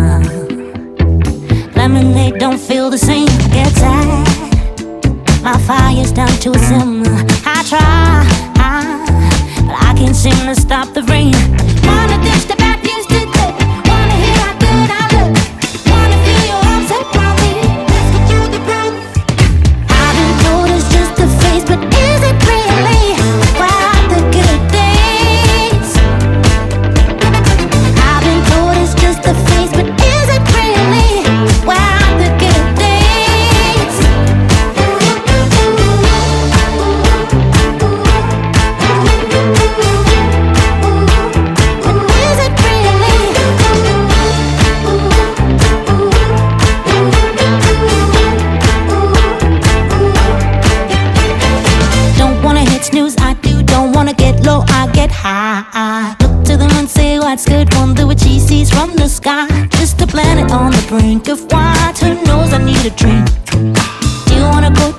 Lemonade don't feel the same. Get tired, my fire's down to a simmer. I try, but I can't seem to stop the rain. Wanna ditch the bad news today. Wanna hear how good I look. Wanna feel your arms around me. Let's get through the pain. I've been told it's just a phase, but is it really? Where are the good days? I've been told it's just a phase, but is it really? Where are the good days? But is it really? Don't wanna hit snooze, I do. Don't wanna get low, I get high. Look to them and say what's good. Wonder what she sees from the sky. Just a planet on the brink of what? Who knows? I need a drink. Do you wanna go